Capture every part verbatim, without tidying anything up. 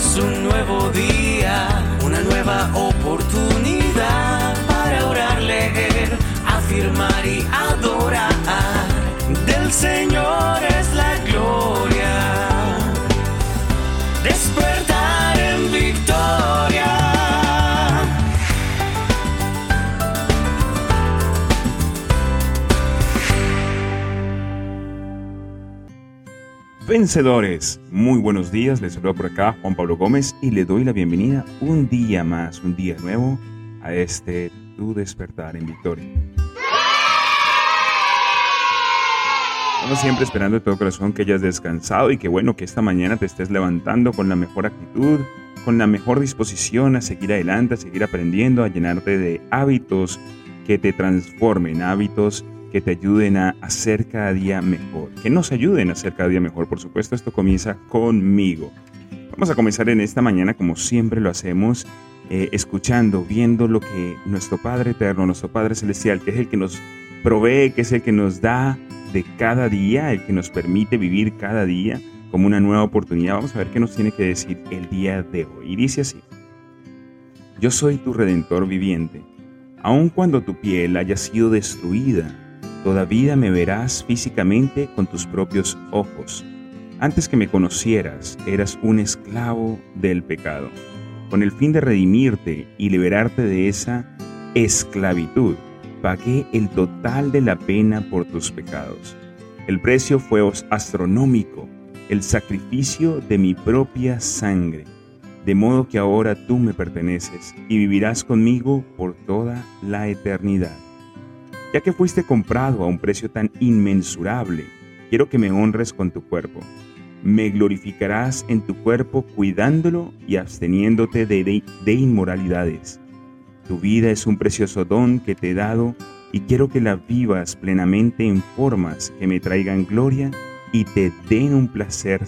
es un nuevo día, una nueva oportunidad para orar, leer, afirmar y adorar. Del Señor es la gloria, despertar en victoria. Vencedores, muy buenos días, les saludo por acá Juan Pablo Gómez y le doy la bienvenida un día más, un día nuevo a este Tu Despertar en Victoria. Como siempre, esperando de todo corazón que hayas descansado y que bueno, que esta mañana te estés levantando con la mejor actitud, con la mejor disposición a seguir adelante, a seguir aprendiendo, a llenarte de hábitos que te transformen, hábitos que te ayuden a hacer cada día mejor, que nos ayuden a hacer cada día mejor. Por supuesto, esto comienza conmigo. Vamos a comenzar en esta mañana, como siempre lo hacemos, eh, escuchando, viendo lo que nuestro Padre Eterno, nuestro Padre Celestial, que es el que nos provee, que es el que nos da de cada día, el que nos permite vivir cada día como una nueva oportunidad. Vamos a ver qué nos tiene que decir el día de hoy. Y dice así: Yo soy tu Redentor viviente. Aun cuando tu piel haya sido destruida, todavía me verás físicamente con tus propios ojos. Antes que me conocieras, eras un esclavo del pecado. Con el fin de redimirte y liberarte de esa esclavitud, pagué el total de la pena por tus pecados. El precio fue astronómico, el sacrificio de mi propia sangre. De modo que ahora tú me perteneces y vivirás conmigo por toda la eternidad. Ya que fuiste comprado a un precio tan inmensurable, quiero que me honres con tu cuerpo. Me glorificarás en tu cuerpo cuidándolo y absteniéndote de, de, de inmoralidades. Tu vida es un precioso don que te he dado y quiero que la vivas plenamente en formas que me traigan gloria y te den un placer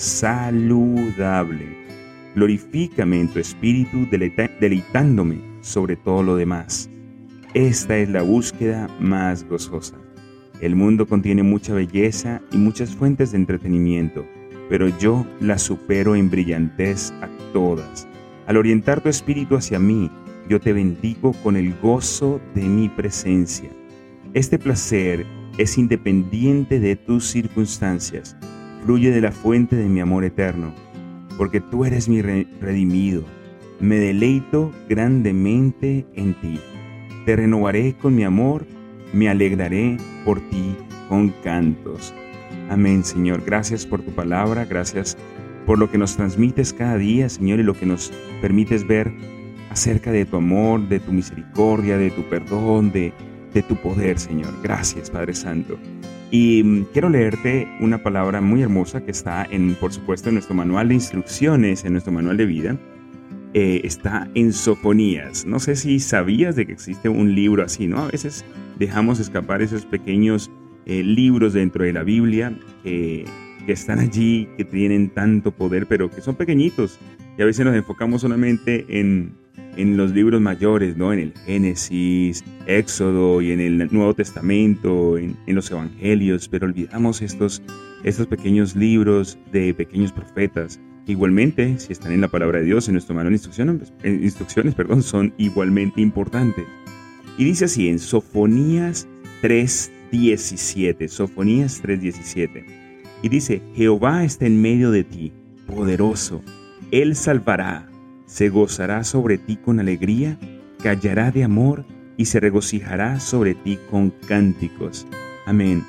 saludable. Glorifícame en tu espíritu deleita- deleitándome sobre todo lo demás. Esta es la búsqueda más gozosa. El mundo contiene mucha belleza y muchas fuentes de entretenimiento, pero yo la supero en brillantez a todas. Al orientar tu espíritu hacia mí, yo te bendigo con el gozo de mi presencia. Este placer es independiente de tus circunstancias, fluye de la fuente de mi amor eterno, porque tú eres mi re- redimido. Me deleito grandemente en ti. Te renovaré con mi amor, me alegraré por ti con cantos. Amén, Señor. Gracias por tu palabra, gracias por lo que nos transmites cada día, Señor, y lo que nos permites ver acerca de tu amor, de tu misericordia, de tu perdón, de, de tu poder, Señor. Gracias, Padre Santo. Y um, quiero leerte una palabra muy hermosa que está, en, por supuesto, en nuestro manual de instrucciones, en nuestro manual de vida. Eh, está en Sofonías. No sé si sabías de que existe un libro así, ¿no? A veces dejamos escapar esos pequeños eh, libros dentro de la Biblia que, que están allí, que tienen tanto poder, pero que son pequeñitos. Y a veces nos enfocamos solamente en, en los libros mayores, ¿no? En el Génesis, Éxodo y en el Nuevo Testamento, en, en los Evangelios, pero olvidamos estos, estos pequeños libros de pequeños profetas. Igualmente, si están en la palabra de Dios, en nuestro manual de instrucciones, instrucciones perdón, son igualmente importantes. Y dice así en Sofonías tres diecisiete, Sofonías tres diecisiete. Y dice: Jehová está en medio de ti, poderoso. Él salvará, se gozará sobre ti con alegría, callará de amor y se regocijará sobre ti con cánticos. Amén.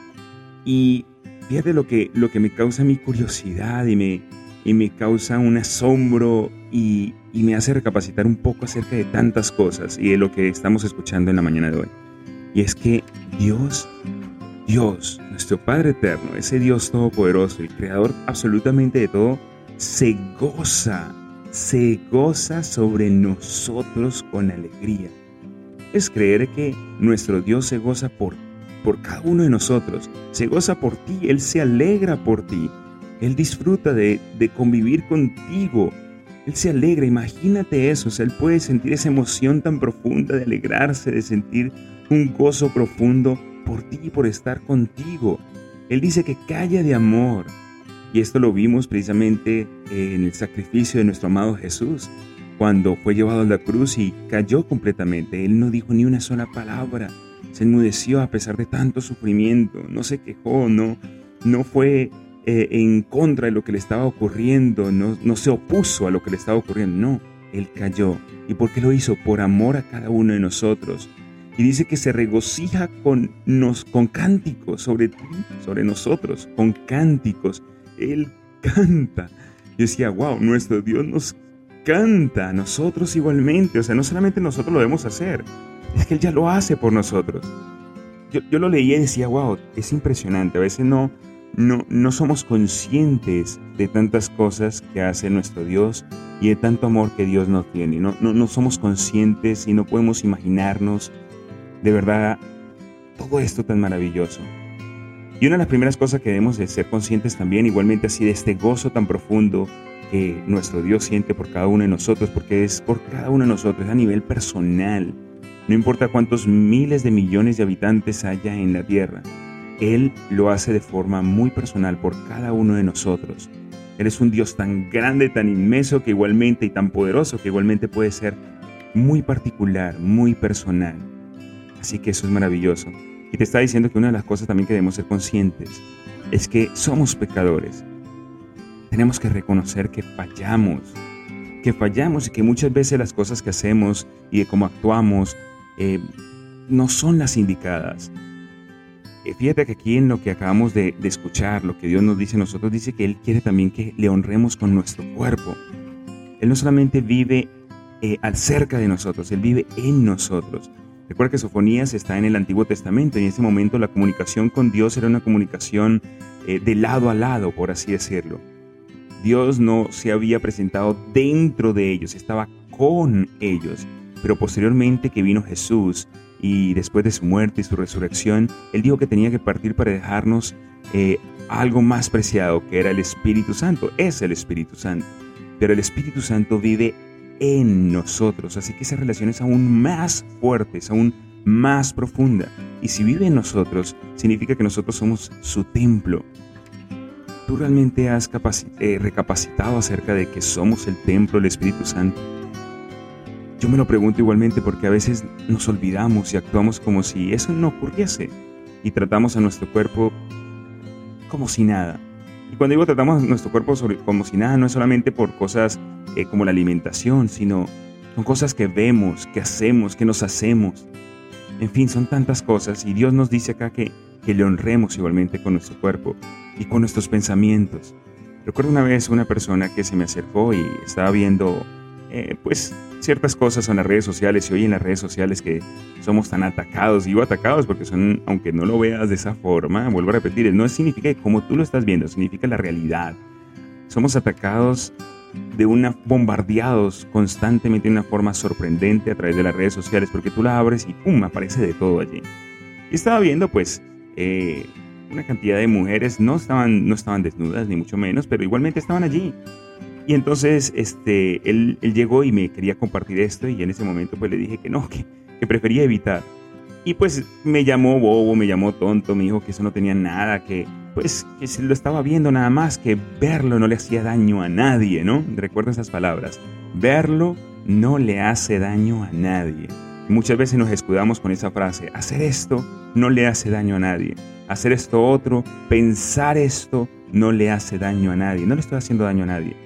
Y fíjate lo que, lo que me causa mi curiosidad y me, y me causa un asombro y, y me hace recapacitar un poco acerca de tantas cosas y de lo que estamos escuchando en la mañana de hoy. Y es que Dios, Dios, nuestro Padre Eterno, ese Dios todopoderoso, el creador absolutamente de todo, se goza, se goza sobre nosotros con alegría. Es creer que nuestro Dios se goza por, por cada uno de nosotros, se goza por ti, Él se alegra por ti, Él disfruta de, de convivir contigo, Él se alegra, imagínate eso, o sea, Él puede sentir esa emoción tan profunda de alegrarse, de sentir un gozo profundo por ti y por estar contigo. Él dice que calla de amor. Y esto lo vimos precisamente en el sacrificio de nuestro amado Jesús, cuando fue llevado a la cruz y cayó completamente. Él no dijo ni una sola palabra, se enmudeció a pesar de tanto sufrimiento, no se quejó, no, no fue eh, en contra de lo que le estaba ocurriendo, no, no se opuso a lo que le estaba ocurriendo, no, Él cayó. ¿Y por qué lo hizo? Por amor a cada uno de nosotros. Y dice que se regocija con, nos, con cánticos sobre ti, sobre nosotros, con cánticos. Él canta. Yo decía, wow, nuestro Dios nos canta, nosotros igualmente. O sea, no solamente nosotros lo debemos hacer, es que Él ya lo hace por nosotros. Yo, yo lo leía y decía, wow, es impresionante. A veces no, no, no somos conscientes de tantas cosas que hace nuestro Dios y de tanto amor que Dios nos tiene. No, no, no somos conscientes y no podemos imaginarnos de verdad todo esto tan maravilloso. Y una de las primeras cosas que debemos de ser conscientes también, igualmente así, de este gozo tan profundo que nuestro Dios siente por cada uno de nosotros, porque es por cada uno de nosotros, es a nivel personal. No importa cuántos miles de millones de habitantes haya en la tierra, Él lo hace de forma muy personal por cada uno de nosotros. Él es un Dios tan grande, tan inmenso que igualmente, y tan poderoso que igualmente puede ser muy particular, muy personal. Así que eso es maravilloso. Y te está diciendo que una de las cosas también que debemos ser conscientes es que somos pecadores. Tenemos que reconocer que fallamos, que fallamos y que muchas veces las cosas que hacemos y de cómo actuamos eh, no son las indicadas. Eh, fíjate que aquí en lo que acabamos de, de escuchar, lo que Dios nos dice a nosotros, dice que Él quiere también que le honremos con nuestro cuerpo. Él no solamente vive eh, al cerca de nosotros, Él vive en nosotros. Recuerda que Sofonías está en el Antiguo Testamento y en ese momento la comunicación con Dios era una comunicación eh, de lado a lado, por así decirlo. Dios no se había presentado dentro de ellos, estaba con ellos. Pero posteriormente que vino Jesús y después de su muerte y su resurrección, Él dijo que tenía que partir para dejarnos eh, algo más preciado, que era el Espíritu Santo. Es el Espíritu Santo. Pero el Espíritu Santo vive en nosotros, así que esa relación es aún más fuerte, es aún más profunda. Y si vive en nosotros, significa que nosotros somos su templo. ¿Tú realmente has eh, recapacitado acerca de que somos el templo del Espíritu Santo? Yo me lo pregunto igualmente porque a veces nos olvidamos y actuamos como si eso no ocurriese y tratamos a nuestro cuerpo como si nada. Y cuando digo tratamos a nuestro cuerpo sobre, como si nada, no es solamente por cosas eh, como la alimentación, sino son cosas que vemos, que hacemos, que nos hacemos. En fin, son tantas cosas y Dios nos dice acá que, que le honremos igualmente con nuestro cuerpo y con nuestros pensamientos. Recuerdo una vez una persona que se me acercó y estaba viendo eh, pues ciertas cosas en las redes sociales, y hoy en las redes sociales que somos tan atacados, digo atacados porque son, aunque no lo veas de esa forma, vuelvo a repetir, no significa que como tú lo estás viendo, significa la realidad. Somos atacados de una, bombardeados constantemente de una forma sorprendente a través de las redes sociales, porque tú la abres y pum, aparece de todo allí. Y estaba viendo pues eh, una cantidad de mujeres, no estaban, no estaban desnudas ni mucho menos, pero igualmente estaban allí. Y entonces este, él, él llegó y me quería compartir esto y en ese momento pues le dije que no, que, que prefería evitar. Y pues me llamó bobo, me llamó tonto, me dijo que eso no tenía nada, que pues que se lo estaba viendo nada más, que verlo no le hacía daño a nadie, ¿no? Recuerda esas palabras, verlo no le hace daño a nadie. Y muchas veces nos escudamos con esa frase, hacer esto no le hace daño a nadie, hacer esto otro, pensar esto no le hace daño a nadie, no le estoy haciendo daño a nadie.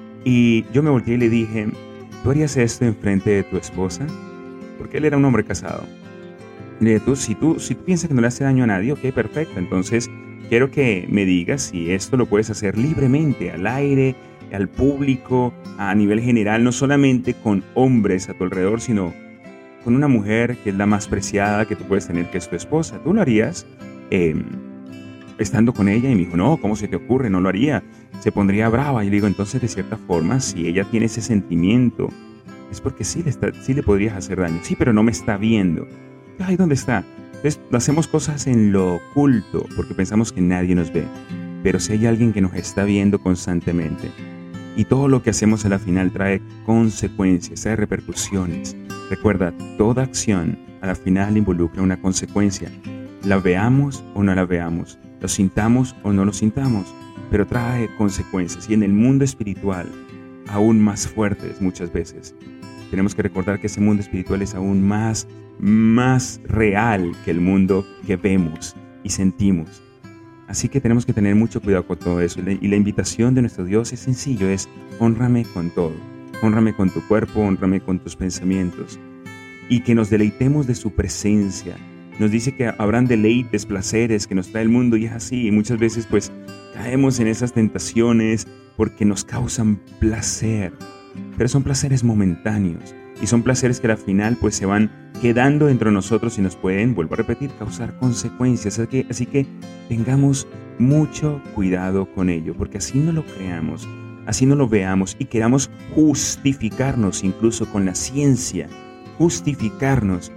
Y yo me volteé y le dije, ¿tú harías esto enfrente de tu esposa? Porque él era un hombre casado. Y le dije, tú, si, tú, si tú piensas que no le hace daño a nadie, ok, perfecto. Entonces, quiero que me digas si esto lo puedes hacer libremente, al aire, al público, a nivel general, no solamente con hombres a tu alrededor, sino con una mujer que es la más preciada que tú puedes tener, que es tu esposa. ¿Tú lo harías eh, estando con ella? Y me dijo, no, ¿cómo se te ocurre? No lo haría. Se pondría brava. Y le digo, entonces, de cierta forma, si ella tiene ese sentimiento, es porque sí le, está, sí le podrías hacer daño. Sí, pero no me está viendo. Ay, ¿dónde está? Entonces, hacemos cosas en lo oculto porque pensamos que nadie nos ve. Pero si hay alguien que nos está viendo constantemente, y todo lo que hacemos a la final trae consecuencias, trae repercusiones. Recuerda, toda acción a la final involucra una consecuencia. La veamos o no la veamos, lo sintamos o no lo sintamos. pero trae consecuencias y en el mundo espiritual aún más fuertes muchas veces. Tenemos que recordar que ese mundo espiritual es aún más, más real que el mundo que vemos y sentimos. Así que tenemos que tener mucho cuidado con todo eso. Y la invitación de nuestro Dios es sencillo, es hónrame con todo. Hónrame con tu cuerpo, hónrame con tus pensamientos. Y que nos deleitemos de su presencia. Nos dice que habrán deleites, placeres que nos trae el mundo y es así. Y muchas veces pues caemos en esas tentaciones porque nos causan placer. Pero son placeres momentáneos. Y son placeres que al final pues se van quedando dentro de nosotros y nos pueden, vuelvo a repetir, causar consecuencias. Así que, así que tengamos mucho cuidado con ello, porque así no lo creamos, así no lo veamos y queramos justificarnos incluso con la ciencia, justificarnos.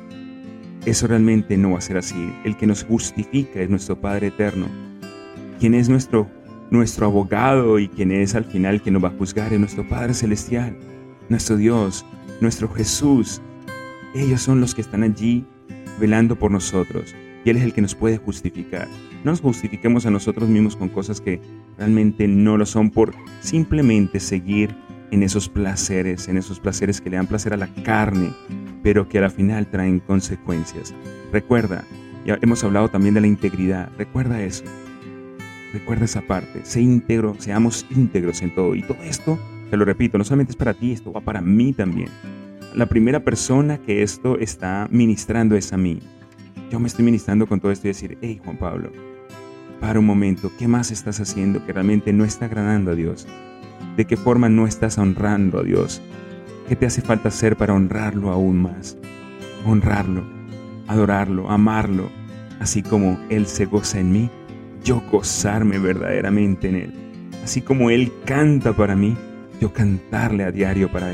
Eso realmente no va a ser así. El que nos justifica es nuestro Padre Eterno, quien es nuestro, nuestro abogado y quien es al final quien nos va a juzgar es nuestro Padre Celestial, nuestro Dios, nuestro Jesús. Ellos son los que están allí velando por nosotros y Él es el que nos puede justificar. No nos justifiquemos a nosotros mismos con cosas que realmente no lo son por simplemente seguir en esos placeres, en esos placeres que le dan placer a la carne, pero que a la final traen consecuencias. Recuerda, ya hemos hablado también de la integridad, recuerda eso, recuerda esa parte, sé íntegro, seamos íntegros en todo. Y todo esto, te lo repito, no solamente es para ti, esto va para mí también. La primera persona que esto está ministrando es a mí. Yo me estoy ministrando con todo esto y decir, hey Juan Pablo, para un momento, ¿qué más estás haciendo que realmente no está agradando a Dios? ¿De qué forma no estás honrando a Dios? ¿Qué te hace falta hacer para honrarlo aún más? Honrarlo, adorarlo, amarlo, así como Él se goza en mí, yo gozarme verdaderamente en Él. Así como Él canta para mí, yo cantarle a diario para Él.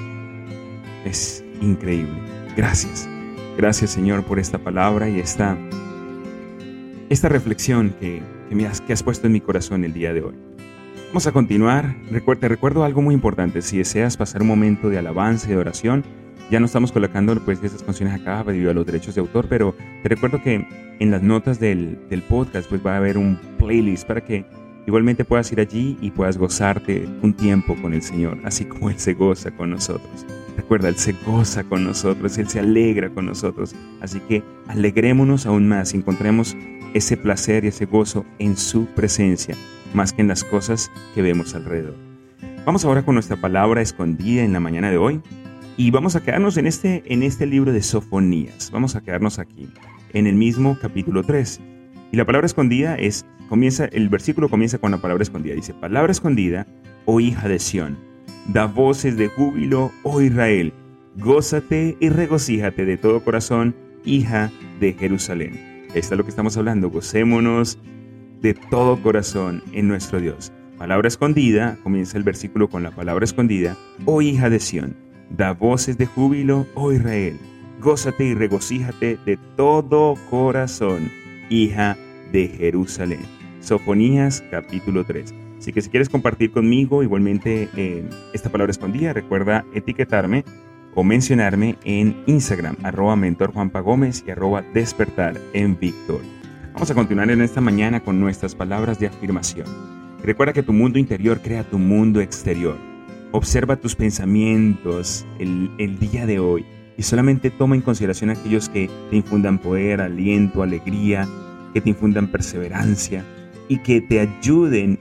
Es increíble. Gracias. Gracias, Señor, por esta palabra y esta, esta reflexión que, que, me has, que has puesto en mi corazón el día de hoy. Vamos a continuar. Recuerda, te recuerdo algo muy importante. Si deseas pasar un momento de alabanza y de oración, ya no estamos colocando pues, esas canciones acá debido a los derechos de autor, pero te recuerdo que en las notas del, del podcast pues, va a haber un playlist para que igualmente puedas ir allí y puedas gozarte un tiempo con el Señor, así como Él se goza con nosotros. Recuerda, Él se goza con nosotros, Él se alegra con nosotros. Así que alegrémonos aún más, encontremos ese placer y ese gozo en su presencia, más que en las cosas que vemos alrededor. Vamos ahora con nuestra palabra escondida en la mañana de hoy y vamos a quedarnos en este, en este libro de Sofonías. Vamos a quedarnos aquí, en el mismo capítulo tres. Y la palabra escondida es, comienza, el versículo comienza con la palabra escondida. Dice, palabra escondida, oh hija de Sión, da voces de júbilo, oh Israel, gózate y regocíjate de todo corazón, hija de Jerusalén. Esto es lo que estamos hablando, gocémonos de todo corazón en nuestro Dios. Palabra escondida, comienza el versículo con la palabra escondida, oh hija de Sión, da voces de júbilo, oh Israel, gózate y regocíjate de todo corazón, hija de Jerusalén. Sofonías capítulo tres. Así que si quieres compartir conmigo igualmente eh, esta palabra escondida, recuerda etiquetarme o mencionarme en Instagram, arroba mentor Juanpa Gómez y arroba despertar en Víctor. Vamos a continuar en esta mañana con nuestras palabras de afirmación. Recuerda que tu mundo interior crea tu mundo exterior. Observa tus pensamientos el, el día de hoy y solamente toma en consideración aquellos que te infundan poder, aliento, alegría, que te infundan perseverancia y que te ayuden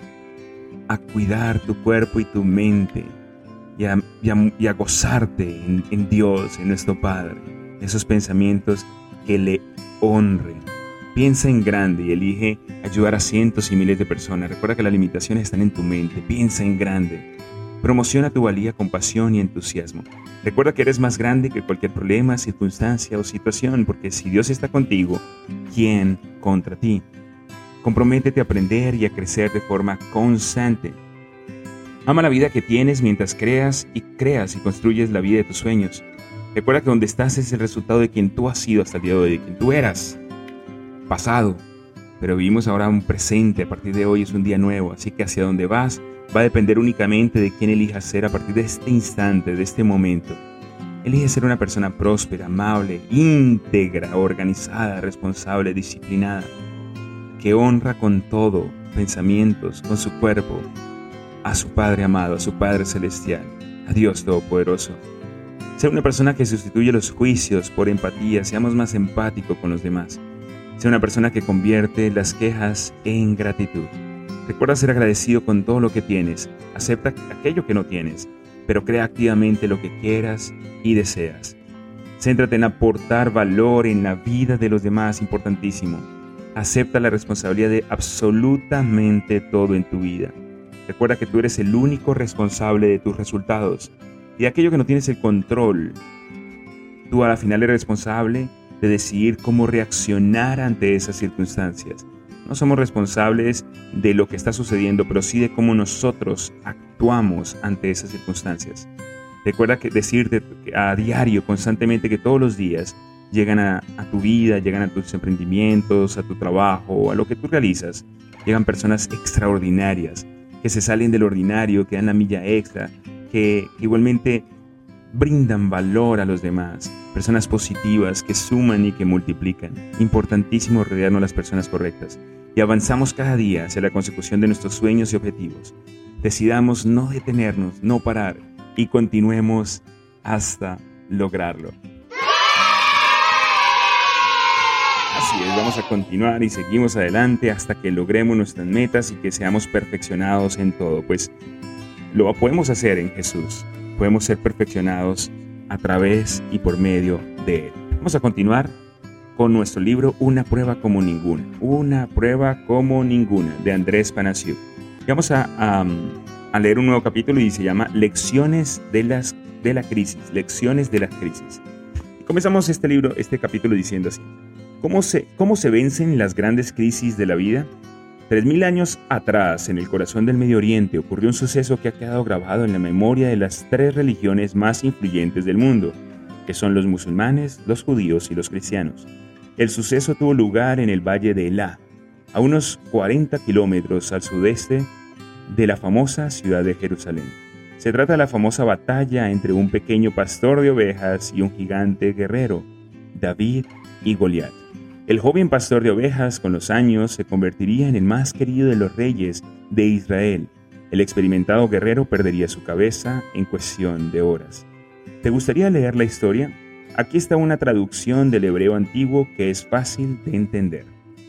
a cuidar tu cuerpo y tu mente y a, y a, y a gozarte en, en Dios, en nuestro Padre, esos pensamientos que le honren. Piensa en grande y elige ayudar a cientos y miles de personas. Recuerda que las limitaciones están en tu mente. Piensa en grande. Promociona tu valía con pasión y entusiasmo. Recuerda que eres más grande que cualquier problema, circunstancia o situación, porque si Dios está contigo, ¿quién contra ti? Comprométete a aprender y a crecer de forma constante. Ama la vida que tienes mientras creas y creas y construyes la vida de tus sueños. Recuerda que donde estás es el resultado de quien tú has sido hasta el día de hoy, de quien tú eras. Pasado, pero vivimos ahora un presente. A partir de hoy es un día nuevo, así que hacia dónde vas va a depender únicamente de quién elijas ser a partir de este instante, de este momento. Elige ser una persona próspera, amable, íntegra, organizada, responsable, disciplinada, que honra con todo pensamientos, con su cuerpo, a su Padre amado, a su Padre celestial, a Dios Todopoderoso. Sea una persona que sustituye los juicios por empatía, seamos más empáticos con los demás. Sea una persona que convierte las quejas en gratitud. Recuerda ser agradecido con todo lo que tienes. Acepta aquello que no tienes, pero crea activamente lo que quieras y deseas. Céntrate en aportar valor en la vida de los demás, importantísimo. Acepta la responsabilidad de absolutamente todo en tu vida. Recuerda que tú eres el único responsable de tus resultados. Y aquello que no tienes el control, tú a la final eres responsable de decidir cómo reaccionar ante esas circunstancias. No somos responsables de lo que está sucediendo, pero sí de cómo nosotros actuamos ante esas circunstancias. Recuerda que decirte a diario, constantemente, que todos los días llegan a, a tu vida, llegan a tus emprendimientos, a tu trabajo, a lo que tú realizas. Llegan personas extraordinarias, que se salen del ordinario, que dan la milla extra, que igualmente brindan valor a los demás. Personas positivas que suman y que multiplican. Importantísimo rodearnos de las personas correctas. Y avanzamos cada día hacia la consecución de nuestros sueños y objetivos. Decidamos no detenernos, no parar y continuemos hasta lograrlo. Así es, vamos a continuar y seguimos adelante hasta que logremos nuestras metas y que seamos perfeccionados en todo. Pues lo podemos hacer en Jesús. Podemos ser perfeccionados a través y por medio de Él. Vamos a continuar con nuestro libro Una prueba como ninguna. Una prueba como ninguna, de Andrés Panasiuk. Y vamos a, a, a leer un nuevo capítulo y se llama Lecciones de, las, de la crisis. Lecciones de la crisis. Y comenzamos este libro, este capítulo diciendo así. ¿Cómo se, cómo se vencen las grandes crisis de la vida? Tres mil años atrás, en el corazón del Medio Oriente, ocurrió un suceso que ha quedado grabado en la memoria de las tres religiones más influyentes del mundo, que son los musulmanes, los judíos y los cristianos. El suceso tuvo lugar en el valle de Elá, a unos cuarenta kilómetros al sudeste de la famosa ciudad de Jerusalén. Se trata de la famosa batalla entre un pequeño pastor de ovejas y un gigante guerrero, David y Goliat. El joven pastor de ovejas con los años se convertiría en el más querido de los reyes de Israel. El experimentado guerrero perdería su cabeza en cuestión de horas. ¿Te gustaría leer la historia? Aquí está una traducción del hebreo antiguo que es fácil de entender.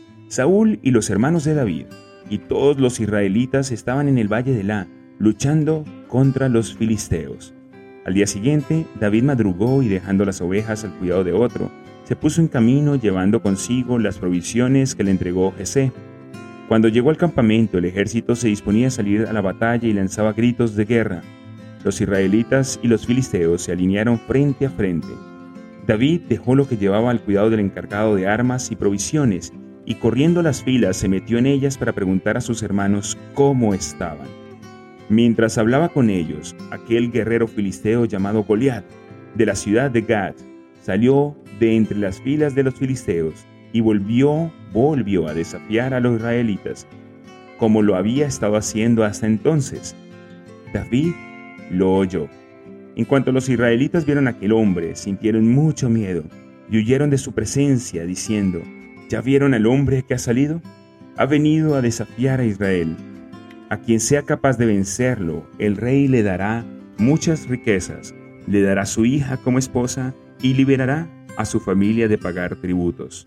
Saúl y los hermanos de David y todos los israelitas estaban en el valle de Elá, luchando contra los filisteos. Al día siguiente, David madrugó y dejando las ovejas al cuidado de otro, se puso en camino llevando consigo las provisiones que le entregó Jesé. Cuando llegó al campamento, el ejército se disponía a salir a la batalla y lanzaba gritos de guerra. Los israelitas y los filisteos se alinearon frente a frente. David dejó lo que llevaba al cuidado del encargado de armas y provisiones, y corriendo las filas se metió en ellas para preguntar a sus hermanos cómo estaban. Mientras hablaba con ellos, aquel guerrero filisteo llamado Goliat, de la ciudad de Gat, salió de entre las filas de los filisteos y volvió, volvió a desafiar a los israelitas, como lo había estado haciendo hasta entonces. David lo oyó. En cuanto los israelitas vieron a aquel hombre, sintieron mucho miedo y huyeron de su presencia, diciendo: ¿Ya vieron al hombre que ha salido? Ha venido a desafiar a Israel. A quien sea capaz de vencerlo, el rey le dará muchas riquezas, le dará su hija como esposa y liberará a su familia de pagar tributos.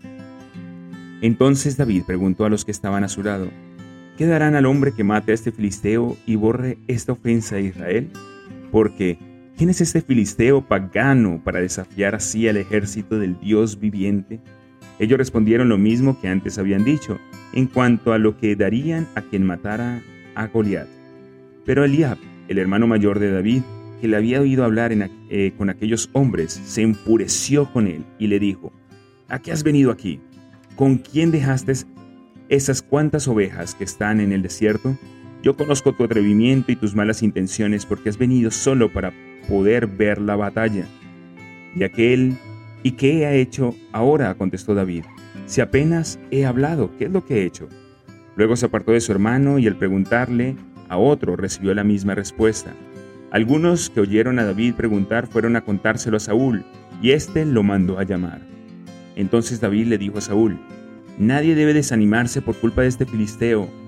Entonces David preguntó a los que estaban a su lado: ¿Qué darán al hombre que mate a este filisteo y borre esta ofensa a Israel? Porque, ¿quién es este filisteo pagano para desafiar así al ejército del Dios viviente? Ellos respondieron lo mismo que antes habían dicho, en cuanto a lo que darían a quien matara a Goliat. Pero Eliab, el hermano mayor de David, que le había oído hablar en, eh, con aquellos hombres, se enfureció con él y le dijo: ¿A qué has venido aquí? ¿Con quién dejaste esas cuantas ovejas que están en el desierto? Yo conozco tu atrevimiento y tus malas intenciones porque has venido solo para poder ver la batalla. Y aquel, ¿y qué ha hecho ahora?, contestó David. Si apenas he hablado, ¿qué es lo que he hecho? Luego se apartó de su hermano y al preguntarle a otro recibió la misma respuesta. Algunos que oyeron a David preguntar fueron a contárselo a Saúl, y éste lo mandó a llamar. Entonces David le dijo a Saúl: Nadie debe desanimarse por culpa de este filisteo,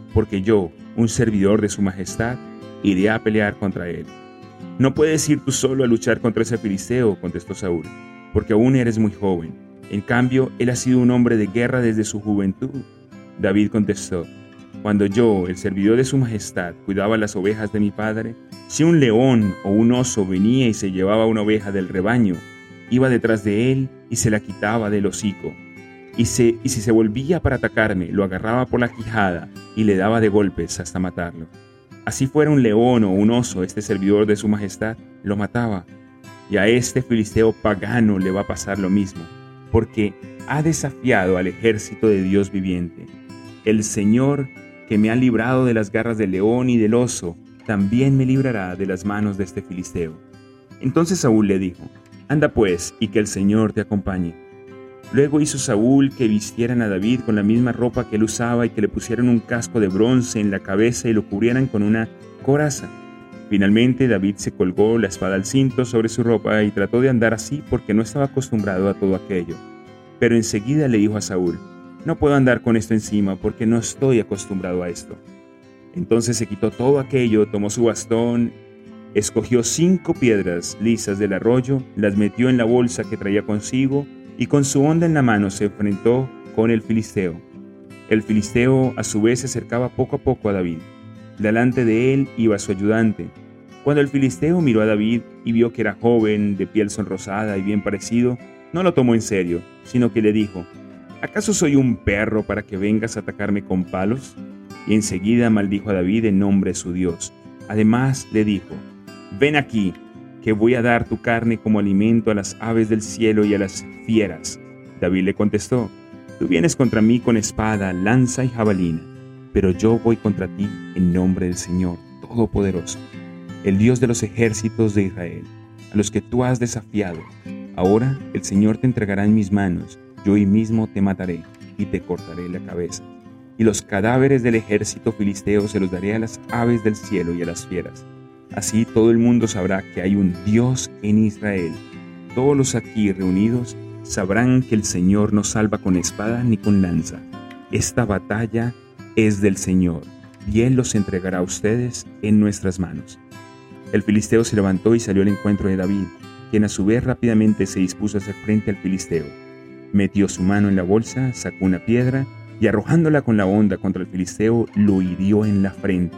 porque yo, un servidor de su majestad, iré a pelear contra él. No puedes ir tú solo a luchar contra ese filisteo, contestó Saúl, porque aún eres muy joven. En cambio, él ha sido un hombre de guerra desde su juventud. David contestó: cuando yo, el servidor de su majestad, cuidaba las ovejas de mi padre, si un león o un oso venía y se llevaba una oveja del rebaño, iba detrás de él y se la quitaba del hocico. Y, se, y si se volvía para atacarme, lo agarraba por la quijada y le daba de golpes hasta matarlo. Así fuera un león o un oso, este servidor de su majestad lo mataba. Y a este filisteo pagano le va a pasar lo mismo, porque ha desafiado al ejército de Dios viviente. El Señor, que me ha librado de las garras del león y del oso, también me librará de las manos de este filisteo. Entonces Saúl le dijo: anda pues, y que el Señor te acompañe. Luego hizo Saúl que vistieran a David con la misma ropa que él usaba y que le pusieran un casco de bronce en la cabeza y lo cubrieran con una coraza. Finalmente David se colgó la espada al cinto sobre su ropa y trató de andar así porque no estaba acostumbrado a todo aquello. Pero enseguida le dijo a Saúl: no puedo andar con esto encima porque no estoy acostumbrado a esto. Entonces se quitó todo aquello, tomó su bastón, escogió cinco piedras lisas del arroyo, las metió en la bolsa que traía consigo y con su honda en la mano se enfrentó con el filisteo. El filisteo a su vez se acercaba poco a poco a David. Delante de él iba su ayudante. Cuando el filisteo miró a David y vio que era joven, de piel sonrosada y bien parecido, no lo tomó en serio, sino que le dijo: ¿acaso soy un perro para que vengas a atacarme con palos? Y enseguida maldijo a David en nombre de su Dios. Además le dijo: ven aquí, que voy a dar tu carne como alimento a las aves del cielo y a las fieras. David le contestó: tú vienes contra mí con espada, lanza y jabalina, pero yo voy contra ti en nombre del Señor Todopoderoso, el Dios de los ejércitos de Israel, a los que tú has desafiado. Ahora el Señor te entregará en mis manos, yo hoy mismo te mataré y te cortaré la cabeza. Y los cadáveres del ejército filisteo se los daré a las aves del cielo y a las fieras. Así todo el mundo sabrá que hay un Dios en Israel. Todos los aquí reunidos sabrán que el Señor no salva con espada ni con lanza. Esta batalla es del Señor, y Él los entregará a ustedes en nuestras manos. El filisteo se levantó y salió al encuentro de David, quien a su vez rápidamente se dispuso a hacer frente al filisteo. Metió su mano en la bolsa, sacó una piedra y arrojándola con la honda contra el filisteo, lo hirió en la frente.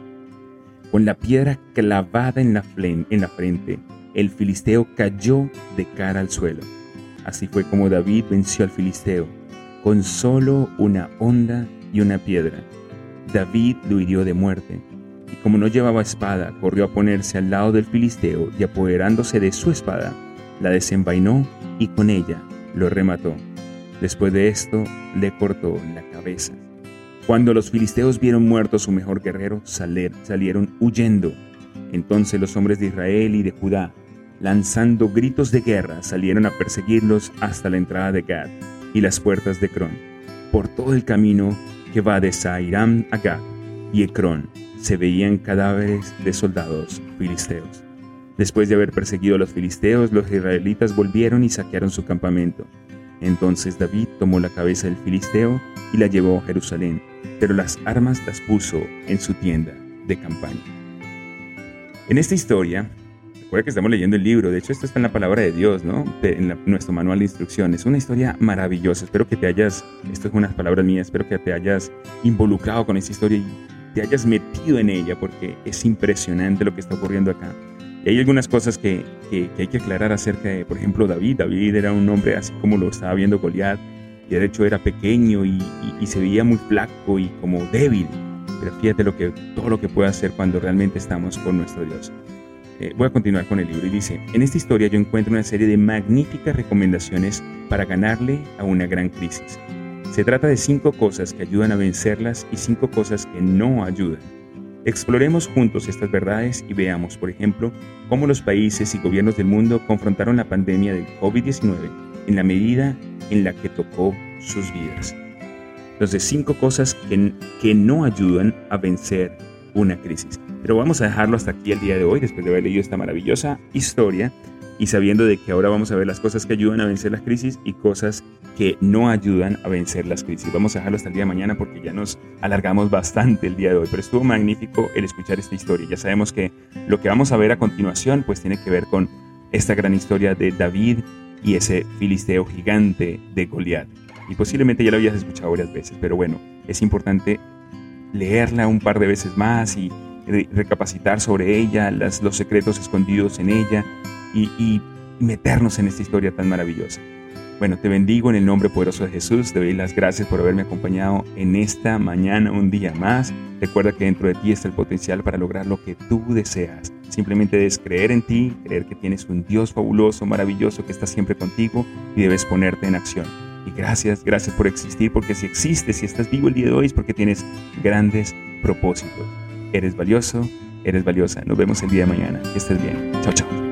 Con la piedra clavada en la, flen, en la frente, el filisteo cayó de cara al suelo. Así fue como David venció al filisteo, con solo una honda y una piedra. David lo hirió de muerte, y como no llevaba espada, corrió a ponerse al lado del filisteo y apoderándose de su espada, la desenvainó y con ella lo remató. Después de esto, le cortó la cabeza. Cuando los filisteos vieron muerto a su mejor guerrero, saler, salieron huyendo. Entonces los hombres de Israel y de Judá, lanzando gritos de guerra, salieron a perseguirlos hasta la entrada de Gad y las puertas de Ecrón. Por todo el camino que va de Zahirám a Gad y Ecrón, se veían cadáveres de soldados filisteos. Después de haber perseguido a los filisteos, los israelitas volvieron y saquearon su campamento. Entonces David tomó la cabeza del filisteo y la llevó a Jerusalén, pero las armas las puso en su tienda de campaña. En esta historia, recuerda que estamos leyendo el libro, de hecho esto está en la palabra de Dios, ¿no? En la, nuestro manual de instrucciones. Una historia maravillosa. Espero que te hayas, esto es unas palabras mías, espero que te hayas involucrado con esta historia y te hayas metido en ella, porque es impresionante lo que está ocurriendo acá. Y hay algunas cosas que, que, que hay que aclarar acerca de, por ejemplo, David. David era un hombre así como lo estaba viendo Goliat, y de hecho era pequeño y, y, y se veía muy flaco y como débil. Pero fíjate lo que, todo lo que puede hacer cuando realmente estamos con nuestro Dios. Eh, voy a continuar con el libro y dice: en esta historia yo encuentro una serie de magníficas recomendaciones para ganarle a una gran crisis. Se trata de cinco cosas que ayudan a vencerlas y cinco cosas que no ayudan. Exploremos juntos estas verdades y veamos, por ejemplo, cómo los países y gobiernos del mundo confrontaron la pandemia del covid diecinueve en la medida en la que tocó sus vidas. Entonces, cinco cosas que, que no ayudan a vencer una crisis. Pero vamos a dejarlo hasta aquí el día de hoy, después de haber leído esta maravillosa historia y sabiendo de que ahora vamos a ver las cosas que ayudan a vencer las crisis y cosas que no ayudan a vencer las crisis. Vamos a dejarlo hasta el día de mañana porque ya nos alargamos bastante el día de hoy, pero estuvo magnífico el escuchar esta historia. Ya sabemos que lo que vamos a ver a continuación pues tiene que ver con esta gran historia de David y ese filisteo gigante de Goliat. Y posiblemente ya la habías escuchado varias veces, pero bueno, es importante leerla un par de veces más y re- recapacitar sobre ella, las, los secretos escondidos en ella y, y meternos en esta historia tan maravillosa. Bueno, te bendigo en el nombre poderoso de Jesús. Te doy las gracias por haberme acompañado en esta mañana un día más. Recuerda que dentro de ti está el potencial para lograr lo que tú deseas. Simplemente debes creer en ti, creer que tienes un Dios fabuloso, maravilloso, que está siempre contigo y debes ponerte en acción. Y gracias, gracias por existir, porque si existes, si estás vivo el día de hoy es porque tienes grandes propósitos. Eres valioso, eres valiosa. Nos vemos el día de mañana. Que estés bien. Chao, chao.